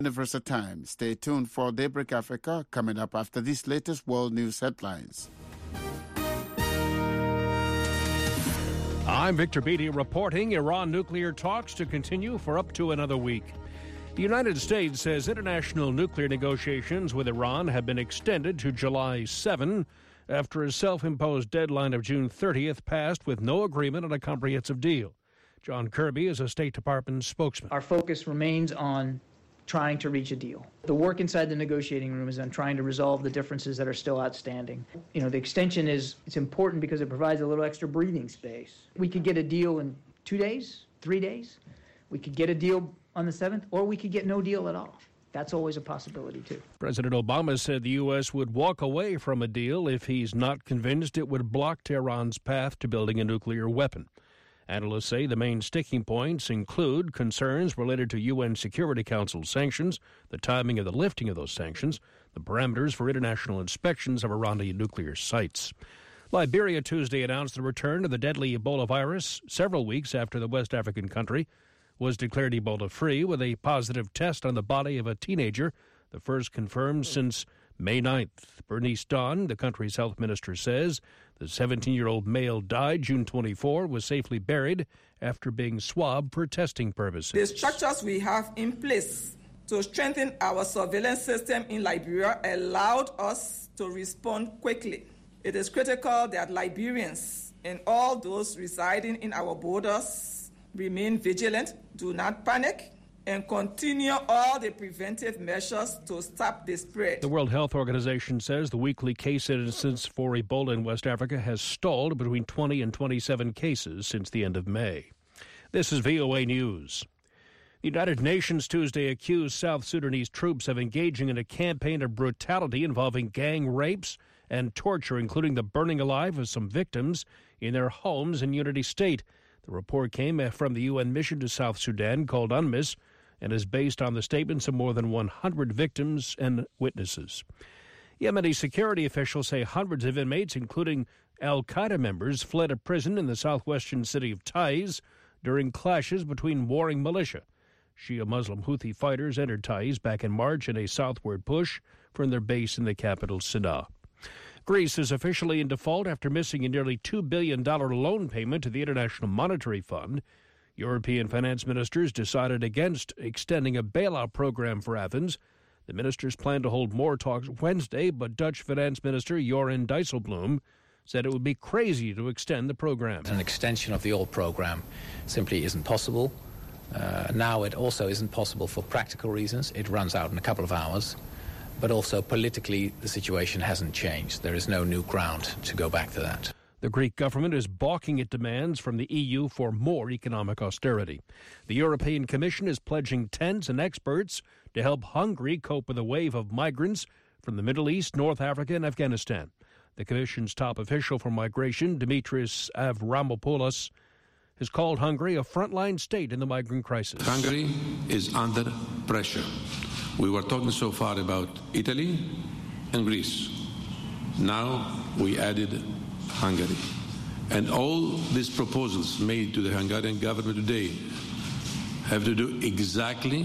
Universal Time. Stay tuned for Daybreak Africa coming up after these latest world news headlines. I'm Victor Beatty reporting Iran nuclear talks to continue for up to another week. The United States says international nuclear negotiations with Iran have been extended to July 7 after a self-imposed deadline of June 30th passed with no agreement on a comprehensive deal. John Kirby is a State Department spokesman. Our focus remains on trying to reach a deal. The work inside the negotiating room is on trying to resolve the differences that are still outstanding. The extension it's important because it provides a little extra breathing space. We could get a deal in 2 days, 3 days. We could get a deal on the 7th, or we could get no deal at all. That's always a possibility, too. President Obama said the U.S. would walk away from a deal if he's not convinced it would block Tehran's path to building a nuclear weapon. Analysts say the main sticking points include concerns related to UN Security Council sanctions, the timing of the lifting of those sanctions, the parameters for international inspections of Iranian nuclear sites. Liberia Tuesday announced the return of the deadly Ebola virus several weeks after the West African country was declared Ebola-free with a positive test on the body of a teenager, the first confirmed since May 9th. Bernice Dawn, the country's health minister, says the 17-year-old male died June 24, was safely buried after being swabbed for testing purposes. The structures we have in place to strengthen our surveillance system in Liberia allowed us to respond quickly. It is critical that Liberians and all those residing in our borders remain vigilant, do not panic, and continue all the preventive measures to stop the spread. The World Health Organization says the weekly case incidence for Ebola in West Africa has stalled between 20 and 27 cases since the end of May. This is VOA News. The United Nations Tuesday accused South Sudanese troops of engaging in a campaign of brutality involving gang rapes and torture, including the burning alive of some victims in their homes in Unity State. The report came from the UN mission to South Sudan called UNMISS and is based on the statements of more than 100 victims and witnesses. Yemeni security officials say hundreds of inmates, including al-Qaeda members, fled a prison in the southwestern city of Taiz during clashes between warring militia. Shia Muslim Houthi fighters entered Taiz back in March in a southward push from their base in the capital, Sana'a. Greece is officially in default after missing a nearly $2 billion loan payment to the International Monetary Fund. European finance ministers decided against extending a bailout program for Athens. The ministers plan to hold more talks Wednesday, but Dutch Finance Minister Joran Dijsselbloem said it would be crazy to extend the program. An extension of the old program simply isn't possible. Now it also isn't possible for practical reasons. It runs out in a couple of hours. But also politically, the situation hasn't changed. There is no new ground to go back to that. The Greek government is balking at demands from the EU for more economic austerity. The European Commission is pledging tents and experts to help Hungary cope with a wave of migrants from the Middle East, North Africa, and Afghanistan. The Commission's top official for migration, Dimitris Avramopoulos, has called Hungary a frontline state in the migrant crisis. Hungary is under pressure. We were talking so far about Italy and Greece. Now we added Hungary. And all these proposals made to the Hungarian government today have to do exactly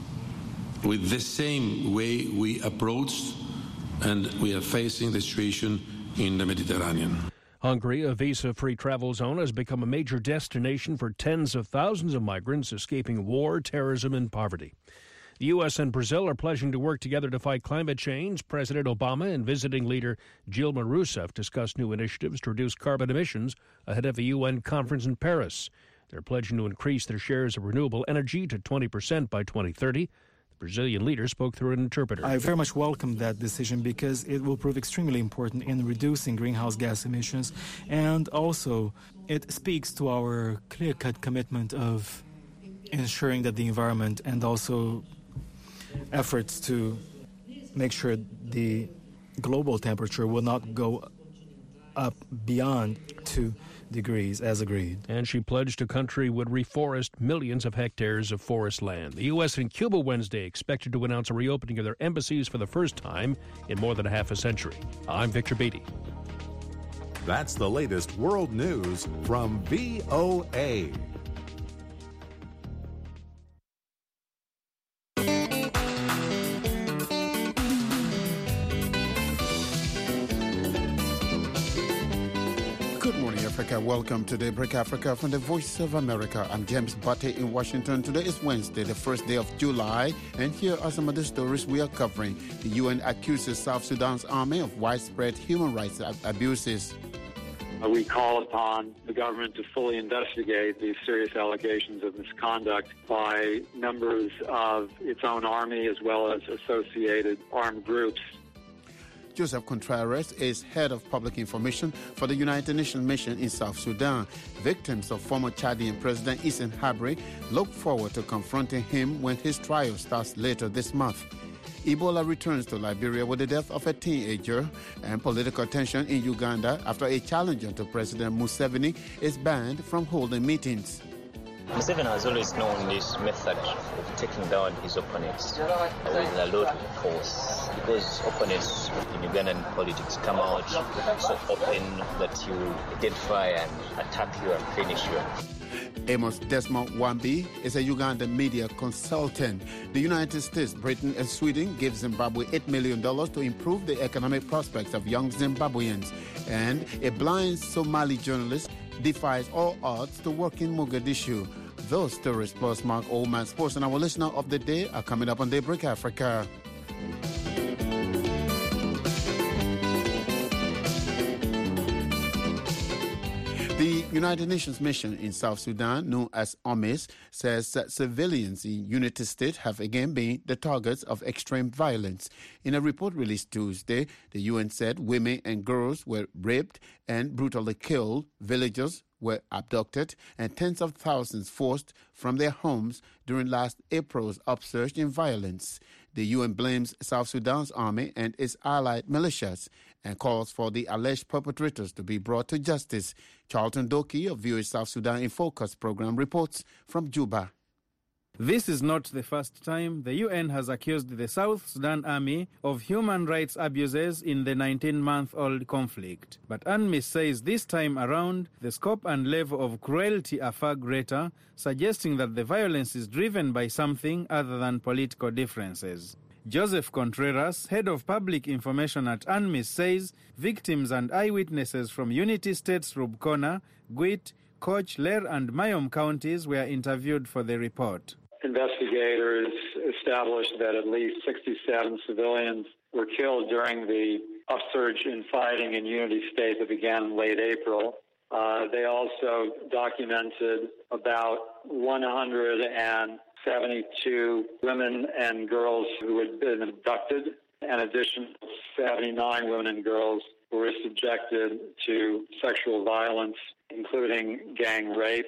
with the same way we approached and we are facing the situation in the Mediterranean. Hungary, a visa-free travel zone, has become a major destination for tens of thousands of migrants escaping war, terrorism, and poverty. The U.S. and Brazil are pledging to work together to fight climate change. President Obama and visiting leader Dilma Rousseff discussed new initiatives to reduce carbon emissions ahead of a UN conference in Paris. They're pledging to increase their shares of renewable energy to 20% by 2030. The Brazilian leader spoke through an interpreter. I very much welcome that decision because it will prove extremely important in reducing greenhouse gas emissions, and also it speaks to our clear-cut commitment of ensuring that the environment and also efforts to make sure the global temperature will not go up beyond 2 degrees as agreed. And she pledged the country would reforest millions of hectares of forest land. The U.S. and Cuba Wednesday expected to announce a reopening of their embassies for the first time in more than half a century. I'm Victor Beatty. That's the latest world news from VOA. Africa. Welcome to Daybreak Africa from the Voice of America. I'm James Butte in Washington. Today is Wednesday, the first day of July, and here are some of the stories we are covering. The UN accuses South Sudan's army of widespread human rights abuses. We call upon the government to fully investigate these serious allegations of misconduct by members of its own army as well as associated armed groups. Joseph Contreras is head of public information for the United Nations mission in South Sudan. Victims of former Chadian President Issam Habri look forward to confronting him when his trial starts later this month. Ebola returns to Liberia with the death of a teenager, and political tension in Uganda after a challenger to President Museveni is banned from holding meetings. Museveni has always known this method of taking down his opponents with a lot of force, because opponents in Ugandan politics come out so open that you identify and attack you and finish you. Amos Desmond Wambi is a Ugandan media consultant. The United States, Britain, and Sweden give Zimbabwe $8 million to improve the economic prospects of young Zimbabweans. And a blind Somali journalist defies all odds to work in Mogadishu. Those stories plus Mark Oldman Sports and our listener of the day are coming up on Daybreak Africa. The United Nations mission in South Sudan, known as UNMISS, says that civilians in Unity State have again been the targets of extreme violence. In a report released Tuesday, the UN said women and girls were raped and brutally killed, villagers were abducted, and tens of thousands forced from their homes during last April's upsurge in violence. The UN blames South Sudan's army and its allied militias and calls for the alleged perpetrators to be brought to justice. Charlton Doki of VOA South Sudan in Focus program reports from Juba. This is not the first time the UN has accused the South Sudan Army of human rights abuses in the 19-month-old conflict. But UNMISS says this time around, the scope and level of cruelty are far greater, suggesting that the violence is driven by something other than political differences. Joseph Contreras, head of public information at UNMISS, says victims and eyewitnesses from Unity States Rubkona, Gwit, Koch, Ler and Mayom counties were interviewed for the report. Investigators established that at least 67 civilians were killed during the upsurge in fighting in Unity State that began in late April. They also documented about 172 women and girls who had been abducted. In addition, 79 women and girls who were subjected to sexual violence, including gang rape.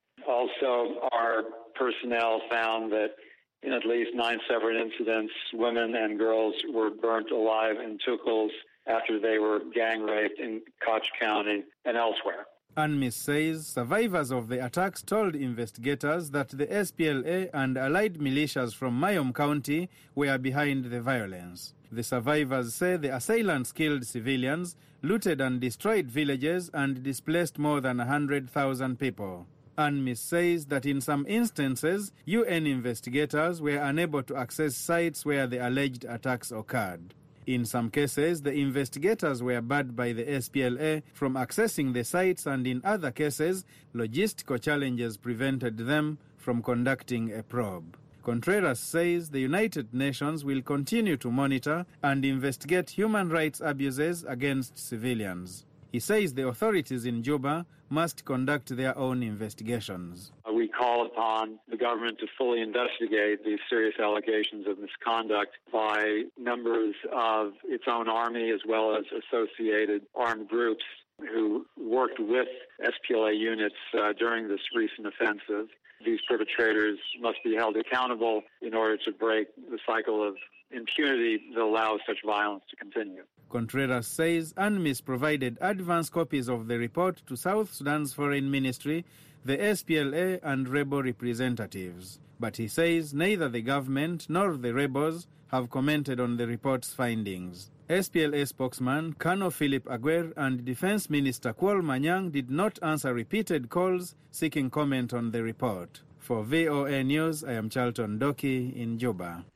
Also, our personnel found that in at least 9 separate incidents, women and girls were burnt alive in Tukals after they were gang raped in Koch County and elsewhere. UNMISS says survivors of the attacks told investigators that the SPLA and allied militias from Mayom County were behind the violence. The survivors say the assailants killed civilians, looted and destroyed villages, and displaced more than 100,000 people. UNMISS says that in some instances, UN investigators were unable to access sites where the alleged attacks occurred. In some cases, the investigators were barred by the SPLA from accessing the sites, and in other cases, logistical challenges prevented them from conducting a probe. Contreras says the United Nations will continue to monitor and investigate human rights abuses against civilians. He says the authorities in Juba must conduct their own investigations. We call upon the government to fully investigate these serious allegations of misconduct by members of its own army as well as associated armed groups who worked with SPLA units during this recent offensive. These perpetrators must be held accountable in order to break the cycle of impunity that allows such violence to continue. Contreras says UNMISS provided advance copies of the report to South Sudan's foreign ministry, the SPLA and rebel representatives. But he says neither the government nor the rebels have commented on the report's findings. SPLA spokesman Colonel Philip Aguer and Defense Minister Kwol Manyang did not answer repeated calls seeking comment on the report. For VOA News, I am Charlton Doki in Juba.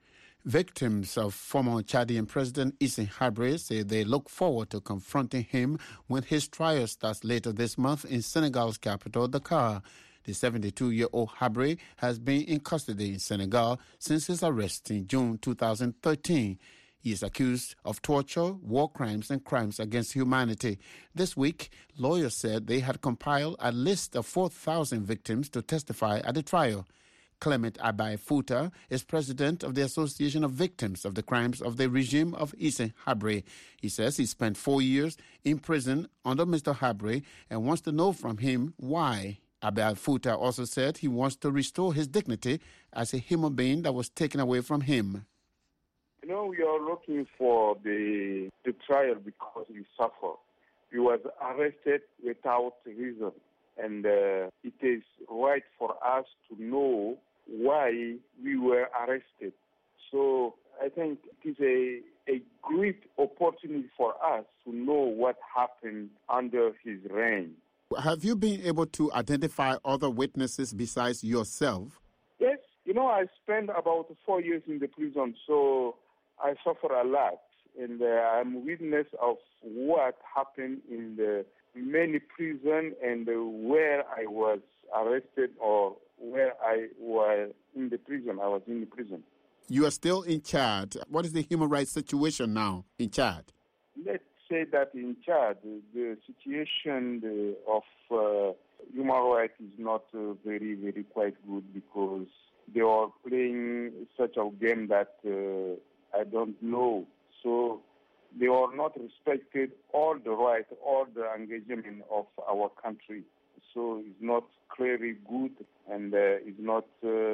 Victims of former Chadian President Hissène Habré say they look forward to confronting him when his trial starts later this month in Senegal's capital, Dakar. The 72-year-old Habré has been in custody in Senegal since his arrest in June 2013. He is accused of torture, war crimes, and crimes against humanity. This week, lawyers said they had compiled a list of 4,000 victims to testify at the trial. Clement Abai Fouta is president of the Association of Victims of the Crimes of the Regime of Hissène Habré. He says he spent 4 years in prison under Mr. Habré and wants to know from him why. Abai Fouta also said he wants to restore his dignity as a human being that was taken away from him. You know, we are looking for the trial because we suffer. He was arrested without reason, and it is right for us to know why we were arrested. So I think it is a great opportunity for us to know what happened under his reign. Have you been able to identify other witnesses besides yourself? Yes. You know, I spent about 4 years in the prison, so I suffer a lot. And I'm witness of what happened in the many prison and where I was arrested or where I was in the prison. I was in the prison. You are still in Chad. What is the human rights situation now in Chad? Let's say that in Chad, the situation of human rights is not very, very quite good because they are playing such a game that I don't know. So they are not respected all the rights, all the engagement of our country. So it's not clearly good and it's not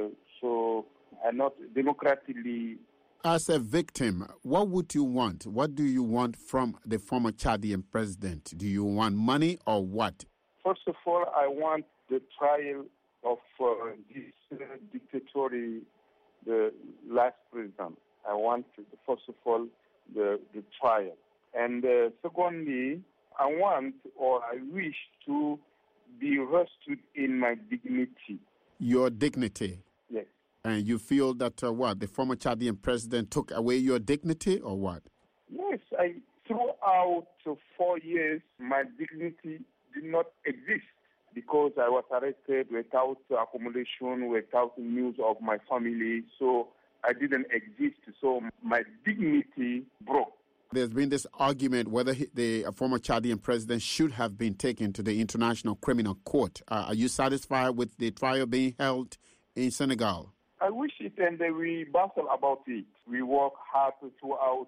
not democratically. As a victim, what would you want? What do you want from the former Chadian president? Do you want money or what? First of all, I want the trial of this dictatorial, the last president. I want, first of all, the trial. And secondly, I want or I wish to be restored in my dignity. Your dignity? Yes. And you feel that, the former Chadian president took away your dignity or what? Yes. Throughout 4 years, my dignity did not exist because I was arrested without accommodation, without news of my family. So I didn't exist. So my dignity broke. There's been this argument whether the former Chadian president should have been taken to the International Criminal Court. Are you satisfied with the trial being held in Senegal? I wish it, and we battle about it. We work hard throughout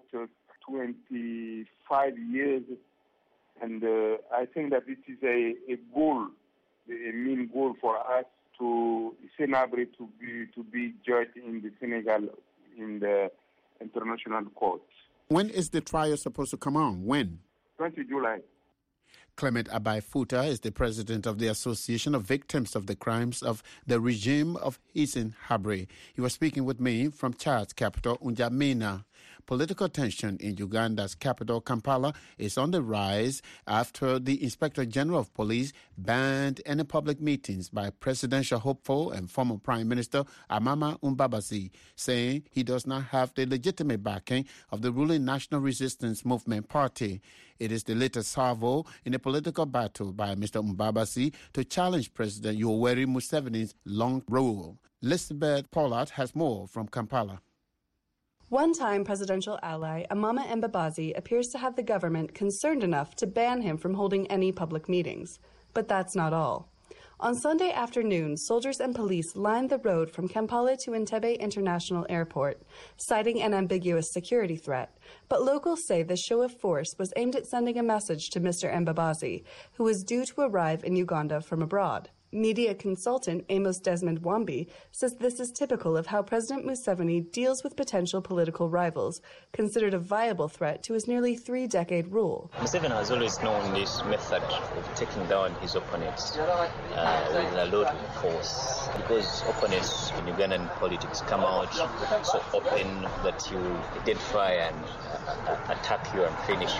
25 years, and I think that it is a goal, a main goal for us to Senabre to be judged in the Senegal in the International Court. When is the trial supposed to come on? When? 20 July. Clement Abai Fouta is the president of the Association of Victims of the Crimes of the Regime of Hissène Habré. He was speaking with me from Chad's capital, N'Djamena. Political tension in Uganda's capital, Kampala, is on the rise after the Inspector General of Police banned any public meetings by presidential hopeful and former Prime Minister Amama Mbabazi, saying he does not have the legitimate backing of the ruling National Resistance Movement Party. It is the latest salvo in a political battle by Mr. Mbabazi to challenge President Yoweri Museveni's long rule. Elizabeth Pollard has more from Kampala. One-time presidential ally Amama Mbabazi appears to have the government concerned enough to ban him from holding any public meetings. But that's not all. On Sunday afternoon, soldiers and police lined the road from Kampala to Entebbe International Airport, citing an ambiguous security threat. But locals say the show of force was aimed at sending a message to Mr. Mbabazi, who was due to arrive in Uganda from abroad. Media consultant Amos Desmond Wambi says this is typical of how President Museveni deals with potential political rivals, considered a viable threat to his nearly 3-decade rule. Museveni has always known this method of taking down his opponents with a lot of force, because opponents in Ugandan politics come out so open that you identify and attack you and finish you.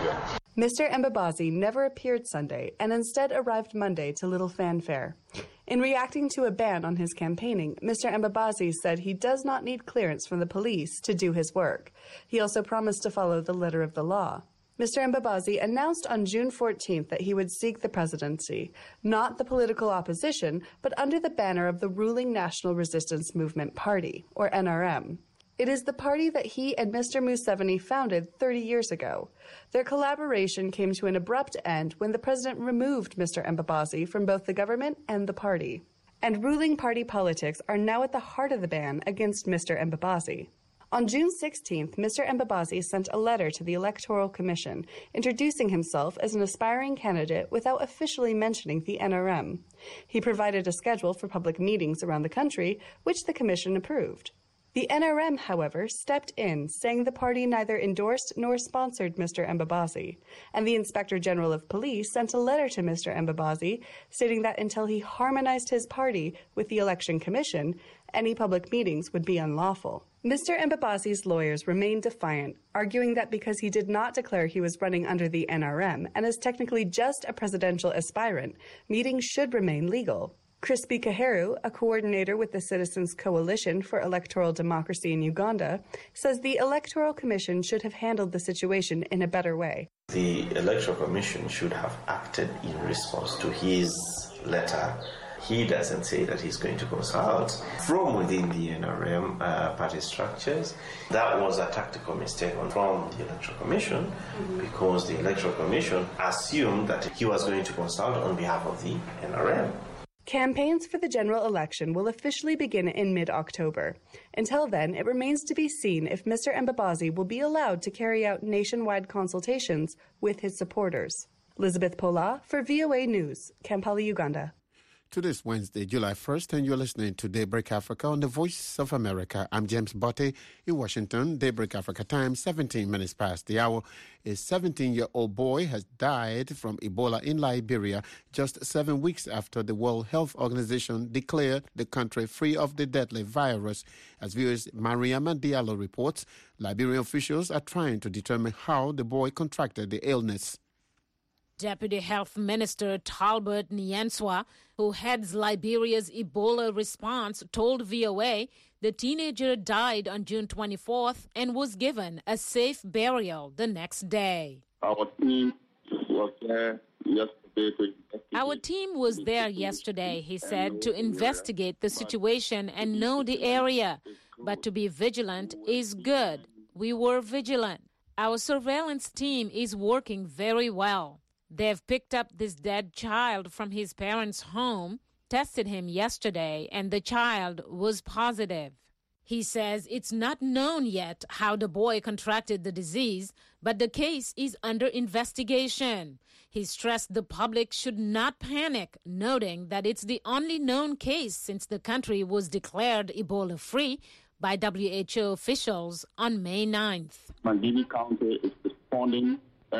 Mr. Mbabazi never appeared Sunday and instead arrived Monday to little fanfare. In reacting to a ban on his campaigning, Mr. Mbabazi said he does not need clearance from the police to do his work. He also promised to follow the letter of the law. Mr. Mbabazi announced on June 14th that he would seek the presidency, not the political opposition, but under the banner of the ruling National Resistance Movement Party, or NRM. It is the party that he and Mr. Museveni founded 30 years ago. Their collaboration came to an abrupt end when the president removed Mr. Mbabazi from both the government and the party. And ruling party politics are now at the heart of the ban against Mr. Mbabazi. On June 16th, Mr. Mbabazi sent a letter to the Electoral Commission introducing himself as an aspiring candidate without officially mentioning the NRM. He provided a schedule for public meetings around the country, which the commission approved. The NRM, however, stepped in, saying the party neither endorsed nor sponsored Mr. Mbabazi, and the Inspector General of Police sent a letter to Mr. Mbabazi stating that until he harmonized his party with the Election Commission, any public meetings would be unlawful. Mr. Mbabazi's lawyers remained defiant, arguing that because he did not declare he was running under the NRM and is technically just a presidential aspirant, meetings should remain legal. Crispy Kaheru, a coordinator with the Citizens Coalition for Electoral Democracy in Uganda, says the Electoral Commission should have handled the situation in a better way. The Electoral Commission should have acted in response to his letter. He doesn't say that he's going to consult from within the NRM party structures. That was a tactical mistake from the Electoral Commission because the Electoral Commission assumed that he was going to consult on behalf of the NRM. Campaigns for the general election will officially begin in mid-October. Until then, it remains to be seen if Mr. Mbabazi will be allowed to carry out nationwide consultations with his supporters. Elizabeth Pola for VOA News, Kampala, Uganda. To this Wednesday, July 1st, and you're listening to Daybreak Africa on the Voice of America. I'm James Botte in Washington. Daybreak Africa time, 17 minutes past the hour. A 17-year-old boy has died from Ebola in Liberia just 7 weeks after the World Health Organization declared the country free of the deadly virus. As viewers Mariama Diallo reports, Liberian officials are trying to determine how the boy contracted the illness. Deputy Health Minister Talbot Nyanswa, who heads Liberia's Ebola response, told VOA the teenager died on June 24th and was given a safe burial the next day. Our team was there yesterday, he said, to investigate the situation and know the area. But to be vigilant is good. We were vigilant. Our surveillance team is working very well. They've picked up this dead child from his parents' home, tested him yesterday, and the child was positive. He says it's not known yet how the boy contracted the disease, but the case is under investigation. He stressed the public should not panic, noting that it's the only known case since the country was declared Ebola-free by WHO officials on May 9th. Margibi County is responding.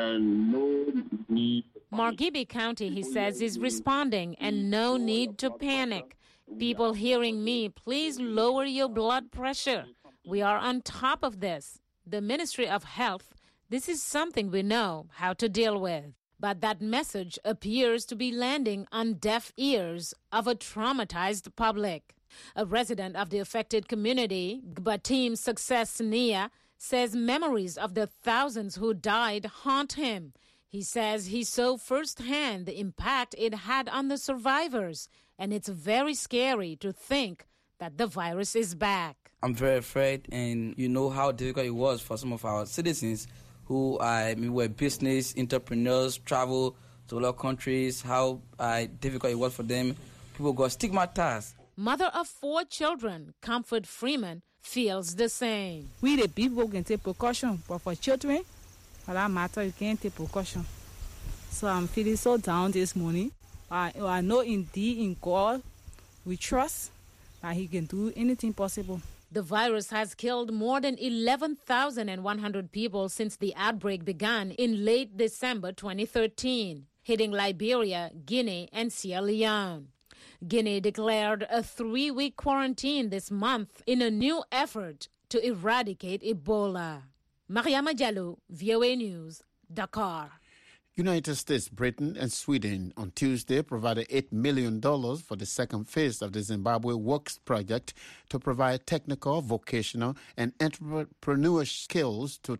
Margibi County, he says, is responding and no need to panic. People hearing me, please lower your blood pressure. We are on top of this. The Ministry of Health, this is something we know how to deal with. But that message appears to be landing on deaf ears of a traumatized public. A resident of the affected community, Gbatim Success Nia, says memories of the thousands who died haunt him. He says he saw firsthand the impact it had on the survivors, and it's very scary to think that the virus is back. I'm very afraid, and you know how difficult it was for some of our citizens who were business entrepreneurs, travel to other countries, how difficult it was for them. People got stigmatized. Mother of 4 children, Comfort Freeman, feels the same. We the people can take precaution, but for children, for that matter, you can't take precaution. So I'm feeling so down this morning. I know indeed in God we trust that He can do anything possible. The virus has killed more than 11,100 people since the outbreak began in late December 2013, hitting Liberia, Guinea, and Sierra Leone. Guinea declared a 3-week quarantine this month in a new effort to eradicate Ebola. Mariama Diallo, VOA News, Dakar. United States, Britain and Sweden on Tuesday provided $8 million for the second phase of the Zimbabwe Works project to provide technical, vocational and entrepreneurial skills to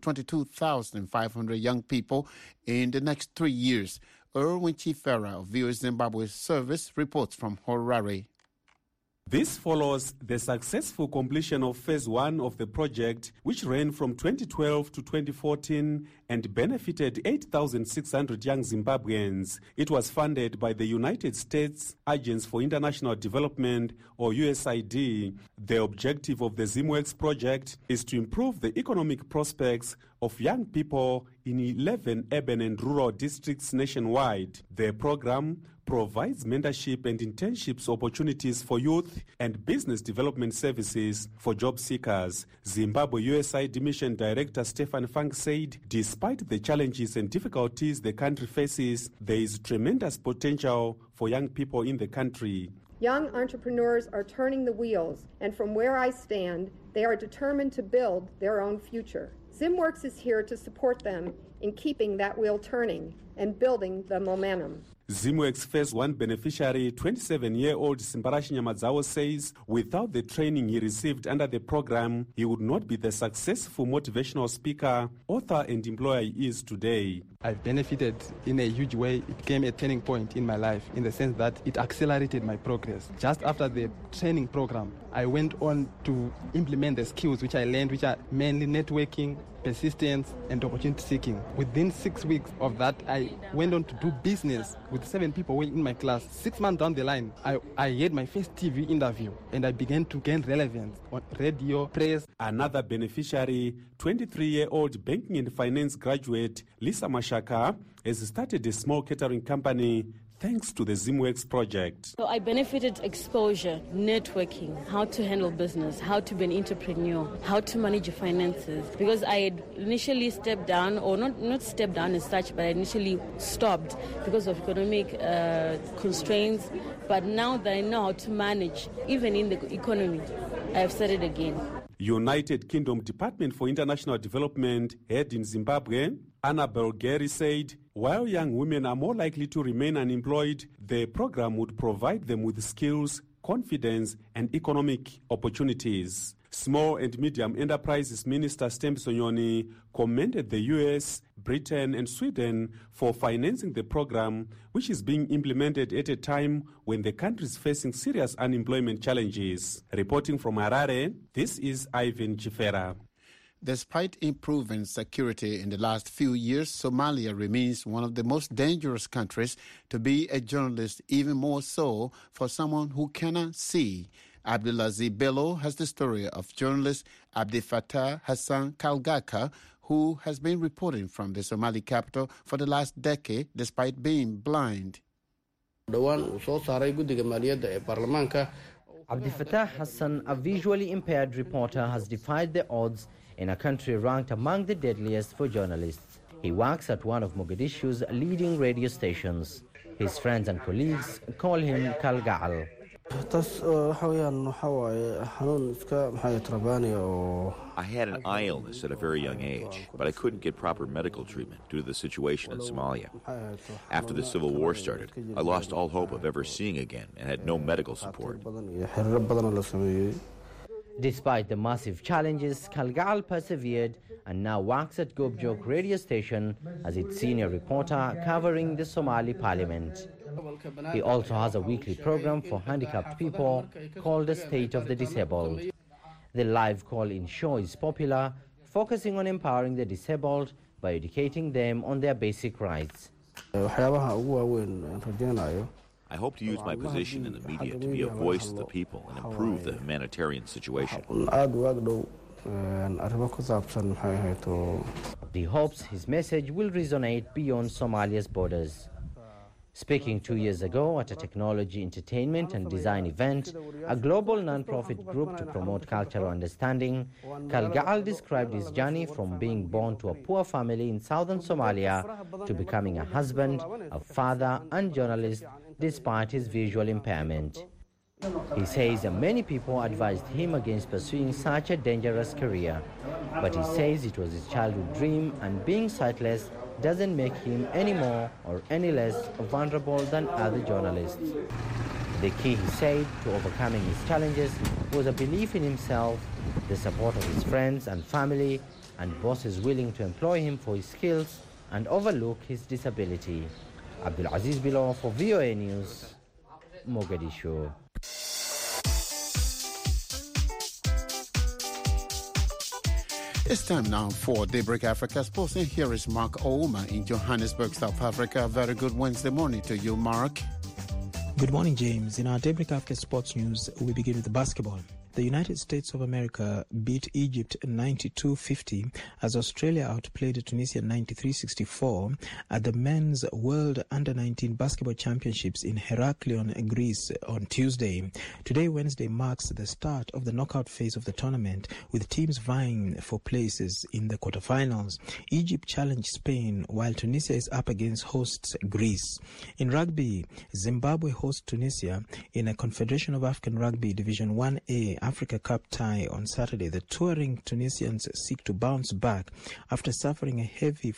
22,500 young people in the next 3 years. Erwin Chifera of VOA Zimbabwe Service reports from Harare. This follows the successful completion of Phase 1 of the project, which ran from 2012 to 2014 and benefited 8,600 young Zimbabweans. It was funded by the United States Agency for International Development, or USAID. The objective of the ZimWorks project is to improve the economic prospects of young people in 11 urban and rural districts nationwide. The program provides mentorship and internships opportunities for youth and business development services for job seekers. Zimbabwe USAID Mission Director Stefan Funk said, despite the challenges and difficulties the country faces, there is tremendous potential for young people in the country. Young entrepreneurs are turning the wheels, and from where I stand, they are determined to build their own future. ZimWorks is here to support them in keeping that wheel turning and building the momentum. ZimWorks Phase 1 beneficiary, 27-year-old Simbarashi Nyamadzawo, says without the training he received under the program, he would not be the successful motivational speaker, author and employer he is today. I've benefited in a huge way. It became a turning point in my life in the sense that it accelerated my progress. Just after the training program, I went on to implement the skills which I learned, which are mainly networking, persistence, and opportunity seeking. Within 6 weeks of that, I went on to do business with 7 people in my class. 6 months down the line, I had my first TV interview, and I began to gain relevance on radio, press. Another beneficiary, 23-year-old banking and finance graduate Lisa Mashaka, has started a small catering company thanks to the ZimWorks project. So I benefited exposure, networking, how to handle business, how to be an entrepreneur, how to manage your finances. Because I had initially stepped down, or not stepped down as such, but I initially stopped because of economic constraints. But now that I know how to manage, even in the economy, I have started again. United Kingdom Department for International Development head in Zimbabwe, Annabel Gary, said while young women are more likely to remain unemployed, the program would provide them with skills, confidence, and economic opportunities. Small and Medium Enterprises Minister Stembi Sonyoni commended the US, Britain, and Sweden for financing the program, which is being implemented at a time when the country is facing serious unemployment challenges. Reporting from Harare, this is Ivan Chifera. Despite improving security in the last few years, Somalia remains one of the most dangerous countries to be a journalist, even more so for someone who cannot see. Abdulaziz Bello has the story of journalist Abdi Fattah Hassan Kalgaka, who has been reporting from the Somali capital for the last decade despite being blind. Abdi Fattah Hassan, a visually impaired reporter, has defied the odds in a country ranked among the deadliest for journalists. He works at one of Mogadishu's leading radio stations. His friends and colleagues call him Kalgal. I had an eye illness at a very young age, but I couldn't get proper medical treatment due to the situation in Somalia. After the civil war started, I lost all hope of ever seeing again and had no medical support. Despite the massive challenges, Kalgal persevered and now works at Gobjok radio station as its senior reporter covering the Somali parliament. He also has a weekly program for handicapped people called The State of the Disabled. The live call-in show is popular, focusing on empowering the disabled by educating them on their basic rights. I hope to use my position in the media to be a voice of the people and improve the humanitarian situation. He hopes his message will resonate beyond Somalia's borders. Speaking 2 years ago at a technology, entertainment and design event, a global non-profit group to promote cultural understanding, Kalgal described his journey from being born to a poor family in southern Somalia to becoming a husband, a father and journalist despite his visual impairment. He says many people advised him against pursuing such a dangerous career, but he says it was his childhood dream and being sightless doesn't make him any more or any less vulnerable than other journalists. The key, he said, to overcoming his challenges was a belief in himself, the support of his friends and family, and bosses willing to employ him for his skills and overlook his disability. Abdul Aziz Bilo for VOA News, Mogadishu. It's time now for Daybreak Africa Sports, and here is Mark Ouma in Johannesburg, South Africa. Very good Wednesday morning to you, Mark. Good morning, James. In our Daybreak Africa Sports News, we begin with basketball. The United States of America beat Egypt 92-50 as Australia outplayed Tunisia 93-64 at the Men's World Under-19 Basketball Championships in Heraklion, Greece on Tuesday. Today, Wednesday, marks the start of the knockout phase of the tournament, with teams vying for places in the quarterfinals. Egypt challenged Spain, while Tunisia is up against hosts Greece. In rugby, Zimbabwe hosts Tunisia in a Confederation of African Rugby Division 1A Africa Cup tie on Saturday. The touring Tunisians seek to bounce back after suffering a heavy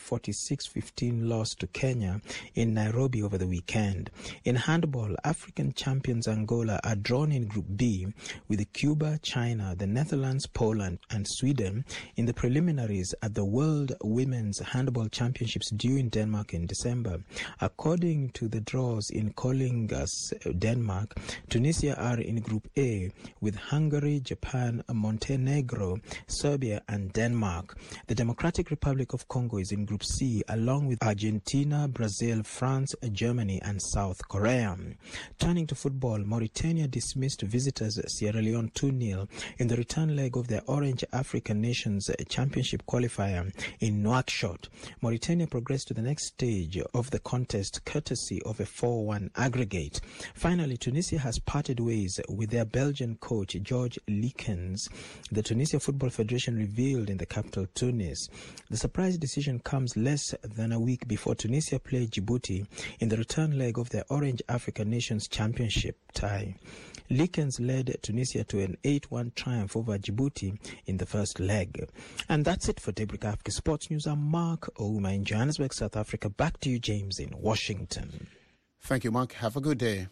46-15 loss to Kenya in Nairobi over the weekend. In handball, African champions Angola are drawn in Group B with Cuba, China, the Netherlands, Poland and Sweden in the preliminaries at the World Women's Handball Championships due in Denmark in December. According to the draws in Kolding, Denmark, Tunisia are in Group A with Hungary, Japan, Montenegro, Serbia and Denmark. The Democratic Republic of Congo is in Group C along with Argentina, Brazil, France, Germany and South Korea. Turning to football, Mauritania dismissed visitors Sierra Leone 2-0 in the return leg of their Orange African Nations Championship qualifier in Nouakchott. Mauritania progressed to the next stage of the contest courtesy of a 4-1 aggregate. Finally, Tunisia has parted ways with their Belgian coach George Likens, the Tunisia Football Federation revealed in the capital Tunis. The surprise decision comes less than a week before Tunisia played Djibouti in the return leg of their Orange African Nations Championship tie. Likens led Tunisia to an 8-1 triumph over Djibouti in the first leg. And that's it for Daybreak Africa Sports News. I'm Mark Ouma in Johannesburg, South Africa. Back to you, James, in Washington. Thank you, Mark. Have a good day.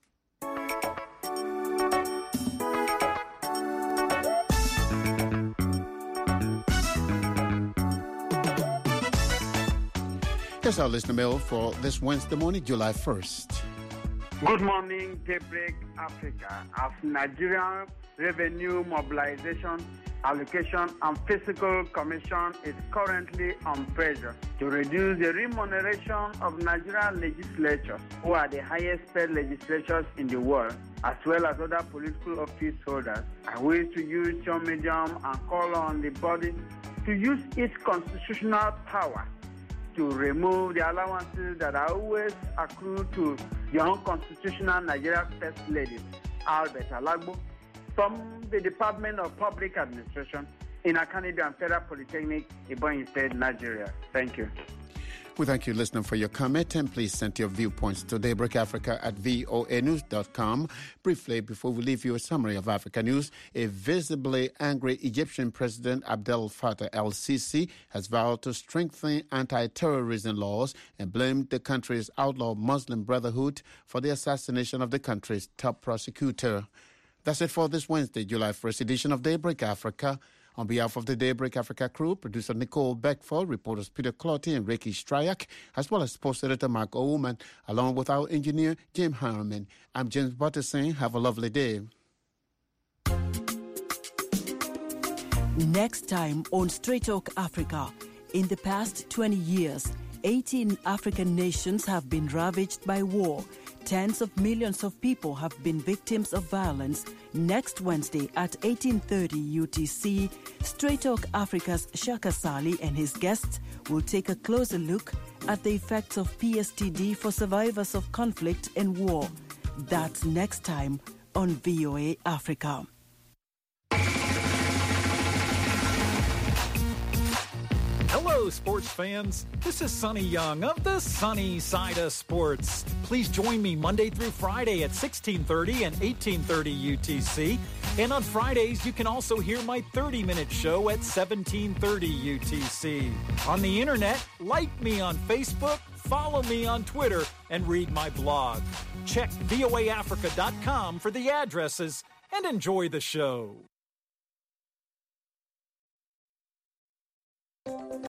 Here's our listener mail for this Wednesday morning, July 1st. Good morning, Daybreak Africa. As Nigerian Revenue Mobilization, Allocation and Fiscal Commission is currently on pressure to reduce the remuneration of Nigerian legislators, who are the highest paid legislators in the world, as well as other political office holders. I wish to use your medium and call on the body to use its constitutional power to remove the allowances that are always accrued to the unconstitutional Nigeria First Lady, Albert Alagbo, from the Department of Public Administration in Akanibi and Federal Polytechnic, Ebonyi State, Nigeria. Thank you. We thank you, listener, for your comment, and please send your viewpoints to daybreakafrica@voanews.com. Briefly, before we leave you a summary of Africa news, a visibly angry Egyptian President Abdel Fattah el-Sisi has vowed to strengthen anti-terrorism laws and blamed the country's outlawed Muslim Brotherhood for the assassination of the country's top prosecutor. That's it for this Wednesday, July 1st edition of Daybreak Africa. On behalf of the Daybreak Africa crew, producer Nicole Beckford, reporters Peter Clotty and Ricky Stryak, as well as sports editor Mark Oman, along with our engineer Jim Harriman, I'm James Butterson. Have a lovely day. Next time on Straight Talk Africa, in the past 20 years, 18 African nations have been ravaged by war. Tens of millions of people have been victims of violence. Next Wednesday at 18:30 UTC, Straight Talk Africa's Shaka Sali and his guests will take a closer look at the effects of PSTD for survivors of conflict and war. That's next time on VOA Africa. Hello, sports fans. This is Sonny Young of the Sunny Side of Sports. Please join me Monday through Friday at 1630 and 1830 UTC. And on Fridays, you can also hear my 30-minute show at 1730 UTC. On the internet, like me on Facebook, follow me on Twitter, and read my blog. Check voaafrica.com for the addresses and enjoy the show.